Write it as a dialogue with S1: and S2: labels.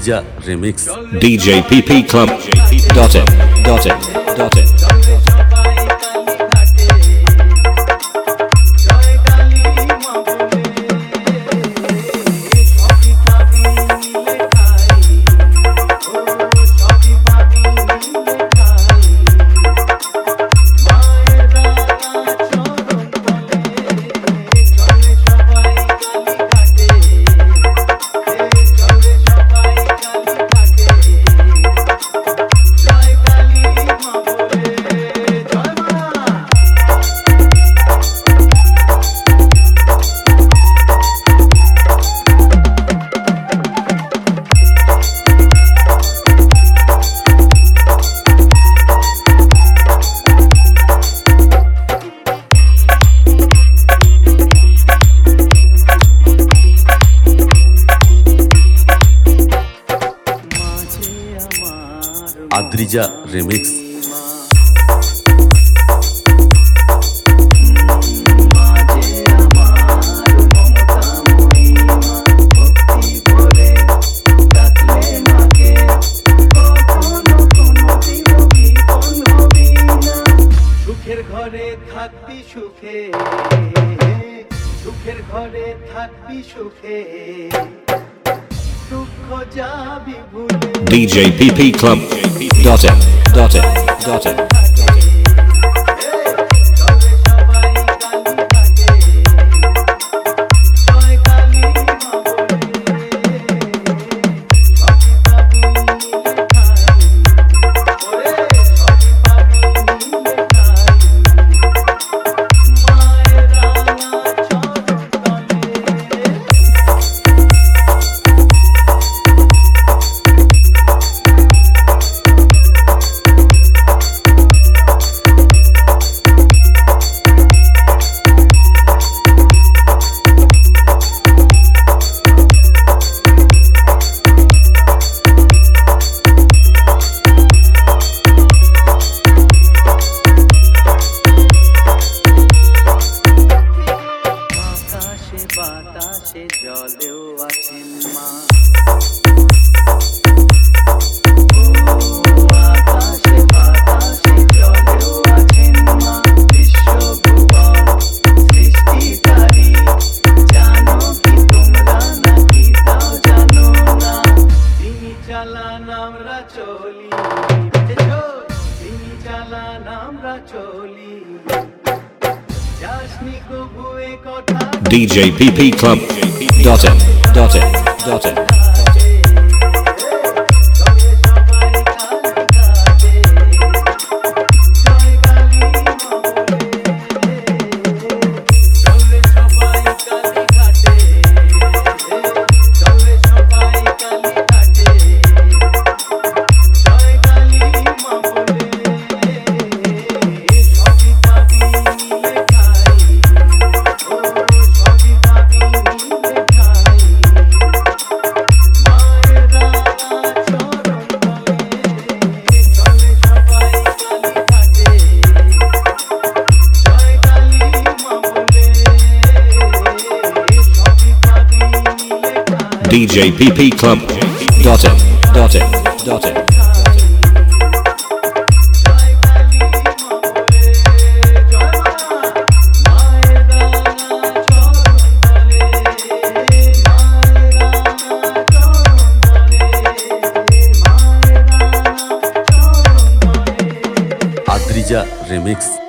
S1: Adrija remix
S2: DJ PP Club. Dot it. Dot it. Dot it.
S1: Adrija remix
S3: সুখের ঘরে থাকবি সুখে, সুখের ঘরে থাকবি সুখে, দুঃখ যাবি ভুলে।
S2: DJ PP Club. Dot it. Dot it. Dot it.
S3: বাতাসে জলেও আছেন মা, আকাশে বাতাসে জলেও আছেন মা, বিশ্বভুবন সৃষ্টিকারী। জানো কি তোমরা নাকি তাও জানো না, তিনি চালান আমরা চলি, তিনি চালান আমরা চলি। যাসনি কবুয়ে কথা
S2: DJ PP Club. Dot it. Dot it. Dot it. DJ PP Club. Dot it. Dot it. Dot it.
S1: Adrija remix